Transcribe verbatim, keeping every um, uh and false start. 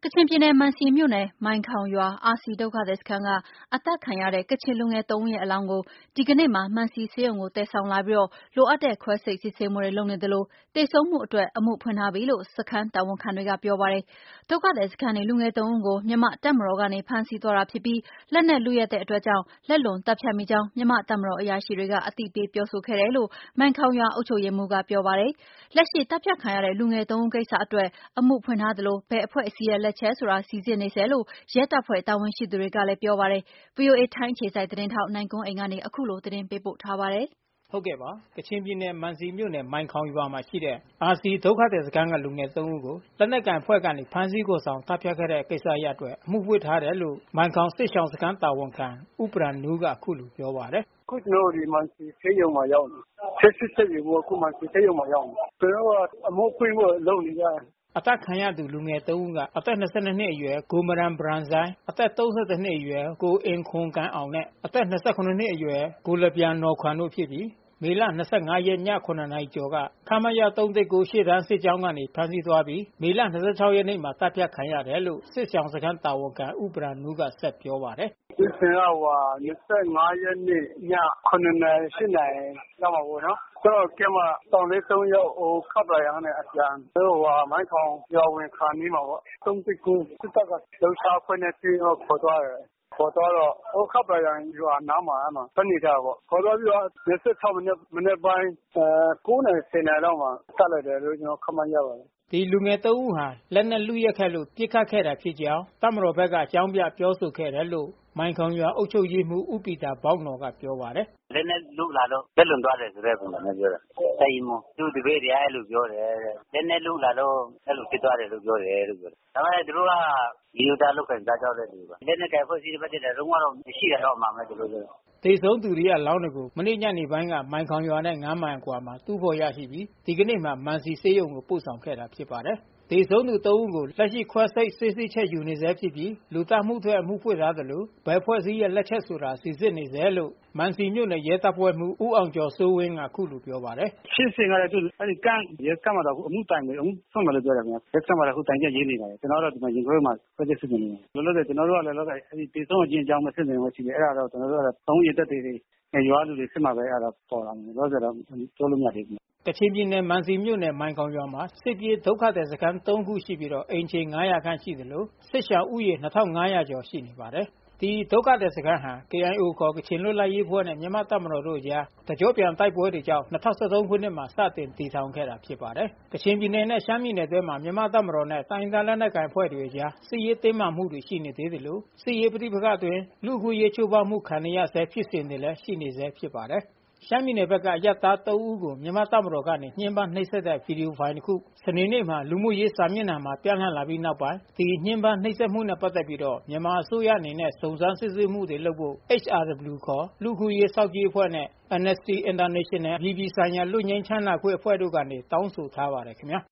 ကချင်ပြည်နယ်မံစီမြို့နယ်မိုင်ခေါင်ရွာ အာစီဒုက္ခသည်စခန်းကအသတ်ခံရတဲ့ကချင်လူငယ်သုံးဦးရဲ့အလောင်းကိုဒီကနေ့မှာမံစီဆေးရုံကိုသယ်ဆောင်လာပြီးလိုအပ်တဲ့ခွဲစိတ်စစ်ဆေးမှုတွေလုပ်နေသလိုသေဆုံးမှုအတွက်အမှုဖွင့်ထားပြီလို့စခန်းတာဝန်ခံတွေကပြောပါတယ်။ဒုက္ခသည်စခန်းနေလူငယ်သုံးဦးကိုမြန်မာ့တပ်မတော်ကနေဖမ်းဆီးသွားတာဖြစ်ပြီးလက်နက်လုယက်တဲ့အတွက်ကြောင့်လက်လွန်သတ်ဖြတ်မိကြောင်းမြန်မာ့တပ်မတော်အရာရှိတွေကအသိပေးပြောဆိုခဲ့တယ်လို့မိုင်ခေါင်ရွာအုပ်ချုပ်ရေးမှူးကပြောပါတယ်။လက်ရှိသတ်ဖြတ်ခံရတဲ့လူငယ်သုံးဦးကိစ္စအတွက်အမှုဖွင့်ထားသလိုဘယ်အဖွဲ့အစည်းရဲ့လက်ချက်ဆိုတာစိစစ်နေဆဲလို့ရဲတပ်ဖွဲ့တာဝန်ရှိသူတွေကလည်းပြောပါတယ်။ ဗွီအိုအေထိုင်းအခြေစိုက်သတင်းထောက်နိုင်ကွန်းအိန်ကနေအခုလိုသတင်းပေးပို့ထားပါတယ်။ဟုတ်ကဲ့ပါကချင်ပြည်နယ်မံစီမြို့နယ်မိုင်ခေါင်ရွာမှာရှိတဲ့အာစီဒုက္ခသည်စခန်းကလူငယ်သုံးဦးကိုလက်နက်ကန်ဖွဲ့ကနေဖမ်းဆီးကိုဆောင်တပ်ဖြတ်ခဲ့တဲ့ကိစ္စရပ်အတွက်အမှုဖွင့်ထားတယ်လို့မိုင်ခေါင်စစ်ရှောင်းစခန်းတာဝန်ခံဥပရန်နူးကအခုလိုပြောပါတယ်။ခုကျွန်တော်ဒီမန်စီဆေးရုံမှာရောက်နေဆက်စစ်ဆက်ပြီးအခုမန်စီဆေးရုံမှာရောက်နေကျွန်တော်ကအမှုဖွင့်ဖို့လုပ်နေကြတယ်အသက်ခံရသူလူငယ်သုံးဦးကအသက်၂၂နှစ်အရွယ်ကိုမရန်ဘရန်ဆိုင်အသက်၃၁နှစ်အရွယ်ကိုအင်ခွန်ကန်အောင်နဲ့အသက်၂၇နှစ်အရွယ်ကိုလပြန်နော်ခွမ်တို့ဖြစ်ပြီးမေလ၂၅ရက်ည၇နာရီကျော်ကခမရ၃၁၉ရှေ့တန်းစစ်ကြောင်းကနေဖမ်းဆီးသွားပြီးမေလ၂၆ရက်နေ့မှာတပ်ဖြတ်ခံရတယ်လို့စစ်ဆောင်စခန်းတာဝန်ခံဥပရန်နူးကဆက်ပြောပါတယ်။ဒီစင်ကဟို၂၅ရက်နေ့ည၇နာရီ၈နာရီလောက်မှာပေါ့နော်။ကျွန်တော်ကမှတောင်လေး၃ယောက်ဟိုခပ်လာရနဲ့အပြန်ဟိုဟာမိုင်းခေါင်ရွာဝင်ခါနီးမှာပေါ့၃၁၉စစ်တပ်ကလှုပ်ရှားခွင့်နဲ့ပြီးတော့ခေါ်သွားတယ်ခေါ်တော့ဟိုခပ်ပရံရွာနားမှာအမှတနေကြပေါ့ခေါ်တော့ပြီးတော့၂၆မိနစ်မိနစ်ပိုင်းအဲ၉နာရီ၁၀နာရီလောက်မှာတက်လိုက်တယ်လို့ကျွန်တော်ခန့်မှန်းရပါတယ်ဒီလူငယ်သုံးဦးဟာလက်နက်လုရက်ခဲ့လို့ပြစ်ခတ်ခဲ့တာဖြစ်ကြောင်းတပ်မတော်ဘက်ကအကြောင်းပြပြောဆိုခဲ့တယ်လို့မိုင်ခေါင်ရွာအုပ်ချုပ်ရေးမှူးဥပီတာဘောက်နော်ကပြောပါတယ်။လက်နက်လုလာတော့လက်လွန်သွားတယ်ဆိုတဲ့ပုံစံမျိုးပြောတာ။တိုင်မသူတပည့်တရားအဲ့လိုပြောတယ်လက်နက်လုလာတော့အဲ့လိုဖြစ်သွားတယ်လို့ပြောတယ်လို့ပြောတယ်။ဒါပေမဲ့သူတို့ကဒီလိုတာလောက်ခံစားကြောက်တဲ့လူပါ။လက်နက်ကဖွဲ့စည်းတဲ့ဘက်တည်းတော့တော့မရှိရတော့မှမယ်သူတို့ပြောသေဆုံးသူတွေရဲ့လောင်းတွေကိုမနေ့ညနေပိုင်းကမိုင်ခေါင်ရွာနဲ့ငါးမိုင်အကွာမှာတူဖို့ရရှိပြီးဒီကနေ့မှမန်စီဆေးရုံကိုပို့ဆောင်ခဲ့တာဖြစ်ပါတယ်။သေဆုံးသူသုံးဦးကိုလက်ရှိခွဲစိတ်စစ်ဆေးချက်ယူနေဆဲဖြစ်ပြီးလူသတ်မှုတွေအမှုဖွင့်ထားသလိုဘယ်ဖွဲ့စည်းရဲ့လက်ချက်ဆိုတာစိစစ်နေဆဲလို့မန်စီမြို့နယ်ရဲတပ်ဖွဲ့မှူးဦးအောင်ကျော်စိုးဝင်းကအခုလိုပြောပါတယ်။ရှင်းစင်ကလည်းသူအဲ့ဒီကန့်ရဲကန့်မှာတော့အမှုတိုင်တယ်အမှုဆုံးတယ်လို့ပြောတယ်ခင်ဗျ။ရဲကန့်မှာလည်းအခုတိုင်ချက်ရေးနေတယ်ကျွန်တော်တို့ဒီမှာရင်ခွဲမှာခွဲချက်စစ်နေတယ်။လောလောဆယ်ကျွန်တော်တို့ကလည်းလောလောဆယ်အဲ့ဒီသေဆုံးအချင်းအကြောင်းမစစ်နေလို့ရှိတယ်အဲ့ဒါတော့ကျွန်တော်တို့ကသုံးရသက်တွေရွာလူတွေစစ်မှာပဲအဲ့ဒါပေါ်လာတယ်လောလောဆယ်တော့ပြောလို့မရသေးဘူးကချင်ပြည်နယ်မံစီမြို့နယ်မိုင်ခေါင်ရွာမှာစစ်ပြေးဒုက္ခသည်စခန်း၃ခုရှိပြီးတော့အိမ်ခြေ၅၀၀ခန့်ရှိသလိုစစ်ရှောင်ဦးရေ၂၅၀၀ကျော်ရှိနေပါတယ်။ဒီဒုက္ခသည်စခန်းဟာ ကေအိုင်အို ခေါ်ကချင်လွတ်လပ်ရေးအဖွဲ့နဲ့မြန်မာ့တပ်မတော်တို့အကြားတကြောပြန်တိုက်ပွဲတွေကြောင့်၂၀၁၃ခုနှစ်မှာစတင်တည်ထောင်ခဲ့တာဖြစ်ပါတယ်။ကချင်ပြည်နယ်နဲ့ရှမ်းပြည်နယ်အတွင်းမှာမြန်မာ့တပ်မတော်နဲ့တိုင်းဒေသလက်နက်ကိုင်အဖွဲ့တွေအကြားစစ်ရေးတင်းမာမှုတွေရှိနေသေးတယ်လို့စစ်ရေးပဋိပက္ခအတွင်းလူ့အခွင့်အရေးချိုးဖောက်မှုခံရဆဲဖြစ်စဉ်တွေလည်းရှိနေဆဲဖြစ်ပါတယ်။ရှမ်းပြည်နယ်ဘက်ကအရပ်သားသုံးဦးကိုမြန်မာတပ်မတော်ကနေညှဉ်းပန်းနှိပ်စက်တဲ့ဗီဒီယိုဖိုင်တစ်ခုစနေနေ့မှာလူမှုရေးစာမျက်နှာမှာပြန့်နှံ့လာပြီးနောက်ပိုင်းဒီညှဉ်းပန်းနှိပ်စက်မှုနဲ့ပတ်သက်ပြီးတော့မြန်မာအစိုးရအနေနဲ့စုံစမ်းစစ်ဆေးမှုတွေလုပ်ဖို့ H R W ခေါ်လူမှုရေးစောင့်ကြည့်အဖွဲ့နဲ့ Amnesty International ပြည်ပဆိုင်ရာလွတ်ငြိမ်းချမ်းသာခွင့်အဖွဲ့တို့ကနေတောင်းဆိုထားပါတယ်ခင်ဗျာ